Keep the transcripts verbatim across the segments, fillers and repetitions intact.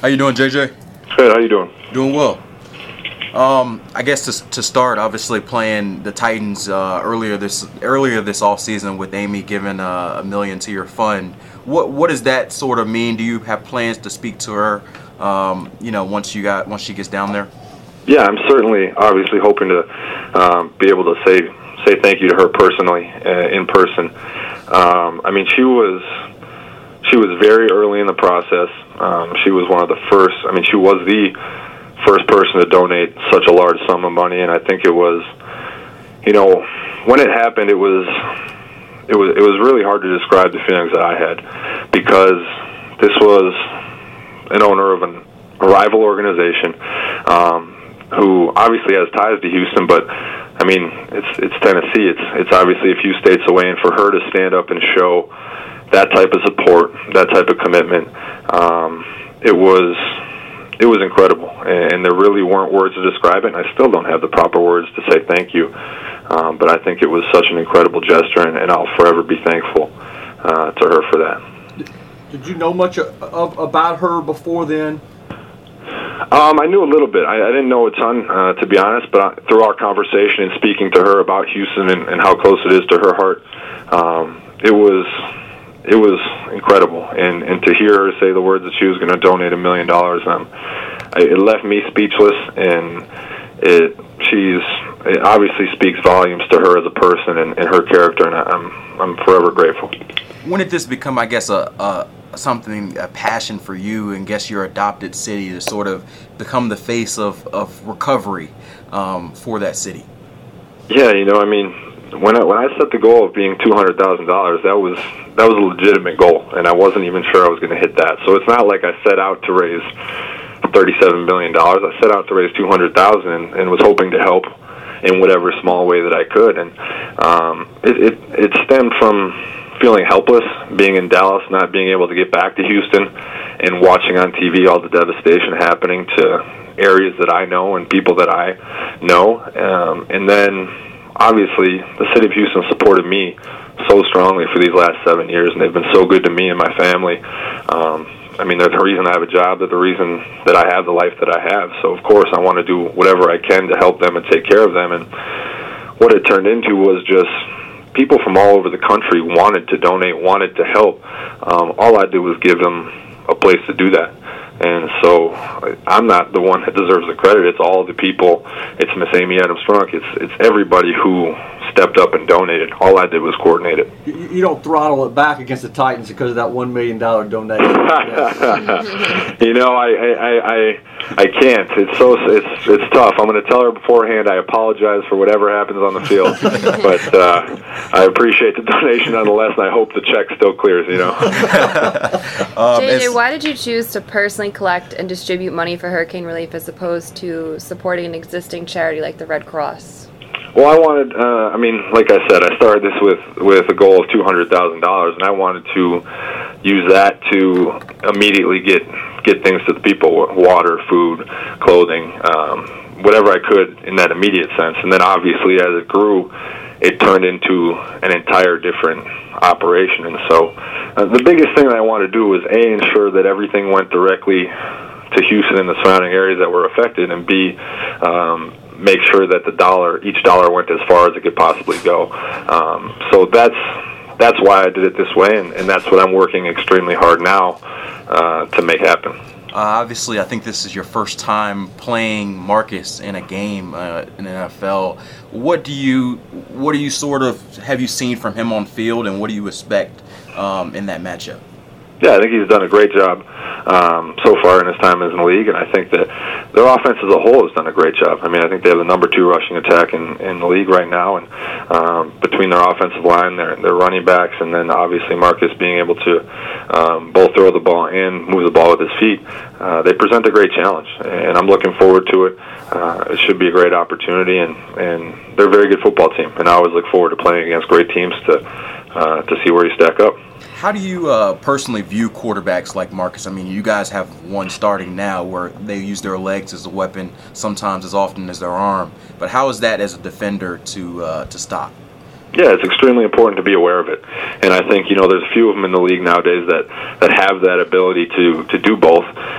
How you doing, J J? Good. How you doing? Doing well. Um, I guess to to start, obviously playing the Titans uh, earlier this earlier this off season with Amy giving uh, a million to your fund. What what does that sort of mean? Do you have plans to speak to her? Um, you know, once you got once she gets down there. Yeah, I'm certainly obviously hoping to um, be able to say say thank you to her personally uh, in person. Um, I mean, she was she was very early in the process. Um, she was one of the first. I mean, she was the first person to donate such a large sum of money, and I think it was, you know, when it happened, it was, it was, it was really hard to describe the feelings that I had, because this was an owner of an, a rival organization, um, who obviously has ties to Houston, but I mean, it's it's Tennessee. It's it's obviously a few states away, and for her to stand up and show that type of support, that type of commitment, um, it was. It was incredible, and there really weren't words to describe it, and I still don't have the proper words to say thank you. Um, but I think it was such an incredible gesture, and, and I'll forever be thankful uh, to her for that. Did you know much of, of, about her before then? Um, I knew a little bit. I, I didn't know a ton, uh, to be honest, but I, through our conversation and speaking to her about Houston and, and how close it is to her heart, um, it was... It was incredible, and, and to hear her say the words that she was going to donate a million dollars, um, it left me speechless, and it she's it obviously speaks volumes to her as a person and, and her character, and I'm I'm forever grateful. When did this become, I guess, a, a something a passion for you, and guess your adopted city to sort of become the face of of recovery um, for that city? Yeah, you know, I mean. When I, when I set the goal of being two hundred thousand dollars, that was that was a legitimate goal, and I wasn't even sure I was going to hit that. So it's not like I set out to raise thirty-seven million dollars. I set out to raise two hundred thousand dollars and, and was hoping to help in whatever small way that I could. And um, it, it, it stemmed from feeling helpless, being in Dallas, not being able to get back to Houston, and watching on T V all the devastation happening to areas that I know and people that I know. Um, and then... Obviously, the city of Houston supported me so strongly for these last seven years, and they've been so good to me and my family. Um, I mean, they're the reason I have a job. They're the reason that I have the life that I have. So, of course, I want to do whatever I can to help them and take care of them. And what it turned into was just people from all over the country wanted to donate, wanted to help. Um, all I did was give them a place to do that. And so I'm not the one that deserves the credit. It's all the people. It's Miss Amy Adams-Strunk. It's it's everybody who stepped up and donated. All I did was coordinate it. You, you don't throttle it back against the Titans because of that one million dollar donation. You know, I, I, I, I can't. It's so it's it's tough. I'm going to tell her beforehand. I apologize for whatever happens on the field, but uh, I appreciate the donation nonetheless, and I hope the check still clears. You know. um, J J, why did you choose to personally collect and distribute money for hurricane relief as opposed to supporting an existing charity like the Red Cross? Well, I wanted, uh, I mean, like I said, I started this with, with a goal of two hundred thousand dollars, and I wanted to use that to immediately get get things to the people, water, food, clothing, um, whatever I could in that immediate sense. And then obviously as it grew, it turned into an entire different operation. And so uh, the biggest thing that I wanted to do was, A, ensure that everything went directly to Houston and the surrounding areas that were affected, and B, um, make sure that the dollar, each dollar went as far as it could possibly go. Um, so that's that's why I did it this way, and, and that's what I'm working extremely hard now uh, to make happen. Uh, obviously, I think this is your first time playing Marcus in a game uh, in the N F L. What do you, what do you sort of have you seen from him on field, and what do you expect um, in that matchup? Yeah, I think he's done a great job um, so far in his time in the league, and I think that their offense as a whole has done a great job. I mean, I think they have the number two rushing attack in, in the league right now, and um, between their offensive line, their their running backs, and then obviously Marcus being able to um, both throw the ball and move the ball with his feet, uh, they present a great challenge, and I'm looking forward to it. Uh, it should be a great opportunity, and, and they're a very good football team, and I always look forward to playing against great teams to uh, to see where you stack up. How do you uh, personally view quarterbacks like Marcus? I mean, you guys have one starting now where they use their legs as a weapon sometimes as often as their arm. But how is that as a defender to uh, to stop? Yeah, it's extremely important to be aware of it. And I think, you know, there's a few of them in the league nowadays that, that have that ability to, to do both. And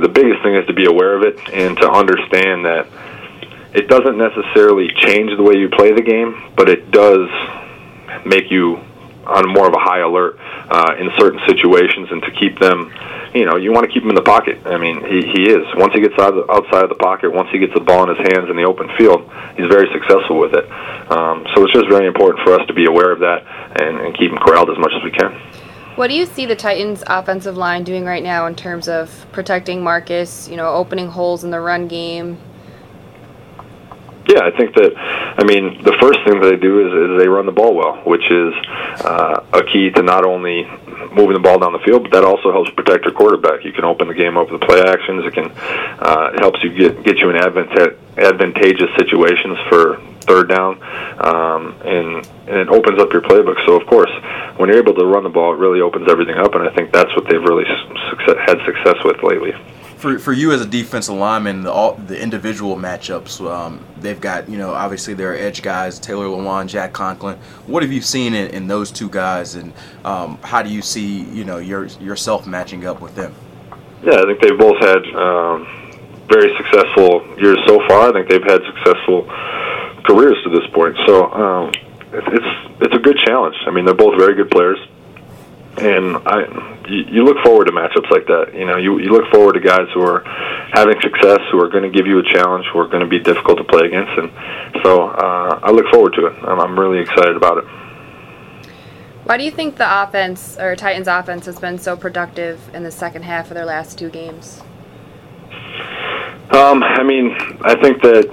the biggest thing is to be aware of it and to understand that it doesn't necessarily change the way you play the game, but it does make you on more of a high alert uh, in certain situations, and to keep them, you know, you want to keep him in the pocket. I mean, he, he is. Once he gets out of the, outside of the pocket, once he gets the ball in his hands in the open field, he's very successful with it. Um, so it's just very important for us to be aware of that and, and keep him corralled as much as we can. What do you see the Titans' offensive line doing right now in terms of protecting Marcus, you know, opening holes in the run game? Yeah, I think that, I mean, the first thing that they do is, is they run the ball well, which is uh, a key to not only moving the ball down the field, but that also helps protect your quarterback. You can open the game up with play actions. It can uh, it helps you get get you in advanta- advantageous situations for third down, um, and, and it opens up your playbook. So, of course, when you're able to run the ball, it really opens everything up, and I think that's what they've really success, had success with lately. For for you as a defensive lineman, the, all, the individual matchups, um, they've got, you know, obviously their edge guys, Taylor Lewan, Jack Conklin. What have you seen in, in those two guys, and um, how do you see, you know, your, yourself matching up with them? Yeah, I think they've both had um, very successful years so far. I think they've had successful careers to this point. So um, it's it's a good challenge. I mean, they're both very good players. And I, you, you look forward to matchups like that. You know, you, you look forward to guys who are having success, who are going to give you a challenge, who are going to be difficult to play against. And so uh, I look forward to it. I'm, I'm really excited about it. Why do you think the offense, or Titans offense, has been so productive in the second half of their last two games? Um, I mean, I think that,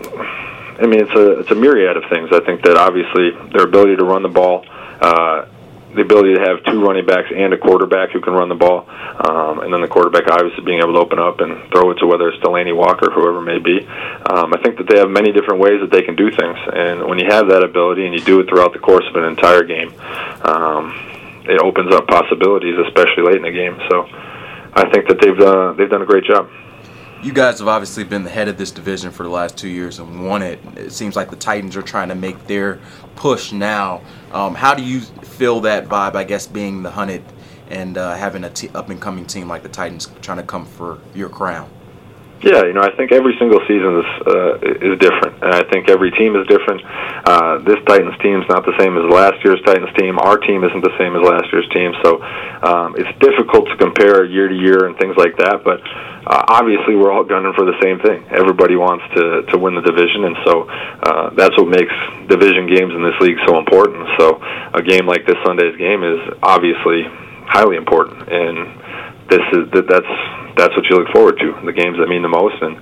I mean, it's a it's a myriad of things. I think that obviously their ability to run the ball, uh, the ability to have two running backs and a quarterback who can run the ball, um, and then the quarterback obviously being able to open up and throw it to whether it's Delaney Walker, whoever it may be. Um, I think that they have many different ways that they can do things, and when you have that ability and you do it throughout the course of an entire game, um, it opens up possibilities, especially late in the game. So I think that they've done, they've done a great job. You guys have obviously been the head of this division for the last two years and won it. It seems like the Titans are trying to make their push now. Um, how do you feel that vibe, I guess, being the hunted and uh, having a t- up-and-coming team like the Titans trying to come for your crown? Yeah, you know, I think every single season is uh, is different, and I think every team is different. Uh, this Titans team is not the same as last year's Titans team. Our team isn't the same as last year's team, so um, it's difficult to compare year to year and things like that. But uh, obviously, we're all gunning for the same thing. Everybody wants to to win the division, and so uh, that's what makes division games in this league so important. So a game like this Sunday's game is obviously highly important, and this is that that's. That's what you look forward to, the games that mean the most. And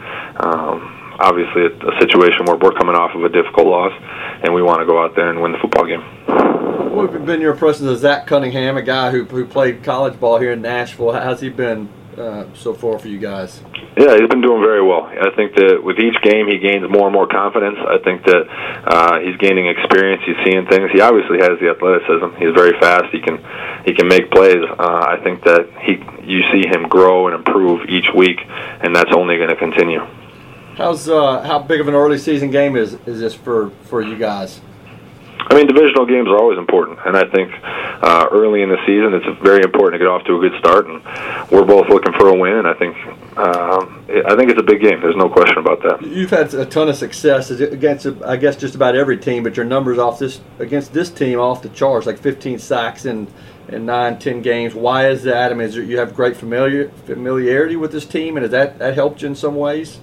um, obviously a, a situation where we're coming off of a difficult loss, and we want to go out there and win the football game. What have been your impressions of Zach Cunningham, a guy who who played college ball here in Nashville? How's he been uh, so far for you guys? Yeah, he's been doing very well. I think that with each game he gains more and more confidence. I think that uh, he's gaining experience. He's seeing things. He obviously has the athleticism. He's very fast. He can he can make plays. Uh, I think that he you see him grow and improve each week, and that's only going to continue. How's uh, how big of an early season game is is this for, for you guys? I mean, divisional games are always important, and I think uh, early in the season it's very important to get off to a good start, and we're both looking for a win, and I think um, I think it's a big game. There's no question about that. You've had a ton of success against, I guess, just about every team, but your numbers off this against this team off the charts, like fifteen sacks in, in nine, ten games. Why is that? I mean, is there, you have great familiar familiarity with this team, and has that, that helped you in some ways?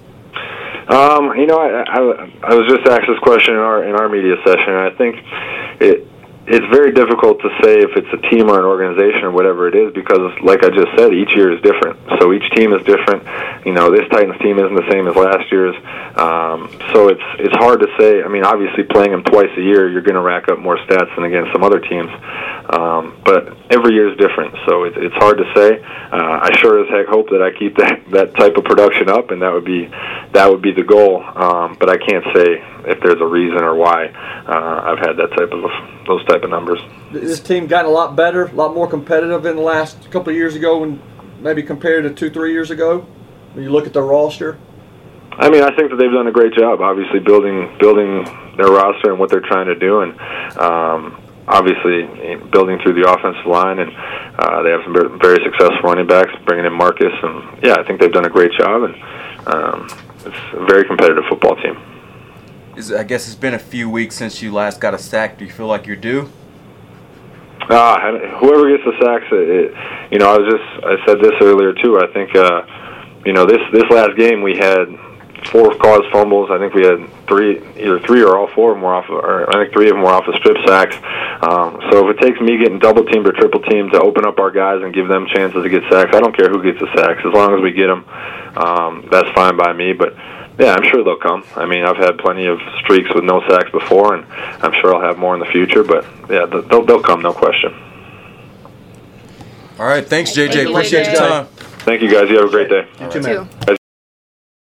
Um, you know, I, I, I was just asked this question in our in our media session, and I think it it's very difficult to say if it's a team or an organization or whatever it is, because, like I just said, each year is different. So each team is different. You know, this Titans team isn't the same as last year's. Um, so it's it's hard to say. I mean, obviously, playing them twice a year, you're going to rack up more stats than against some other teams. Um, but every year is different, so it, it's hard to say. Uh, I sure as heck hope that I keep that, that type of production up, and that would be that would be the goal. Um, but I can't say if there's a reason or why uh, I've had that type of those type of numbers. This team gotten a lot better, a lot more competitive in the last couple of years ago, when maybe compared to two, three years ago. When you look at the roster. I mean, I think that they've done a great job, obviously building building their roster and what they're trying to do, and um, obviously building through the offensive line, and uh, they have some very successful running backs, bringing in Marcus, and yeah, I think they've done a great job, and um, it's a very competitive football team. Is, I guess it's been a few weeks since you last got a sack. Do you feel like you're due? Uh, whoever gets the sacks, it, it, you know, I was just, I said this earlier too. I think, uh, you know, this this last game we had four caused fumbles. I think we had three, either three or all four of them were off, or I think three of them were off of strip sacks. Um, so if it takes me getting double teamed or triple teamed to open up our guys and give them chances to get sacks, I don't care who gets the sacks. As long as we get them, um, that's fine by me. But yeah, I'm sure they'll come. I mean, I've had plenty of streaks with no sacks before, and I'm sure I'll have more in the future. But yeah, they'll they'll come, no question. All right, thanks, J J. Thank you, Appreciate J J. your time. Thank you, guys. You have a great day. You too, man. Too.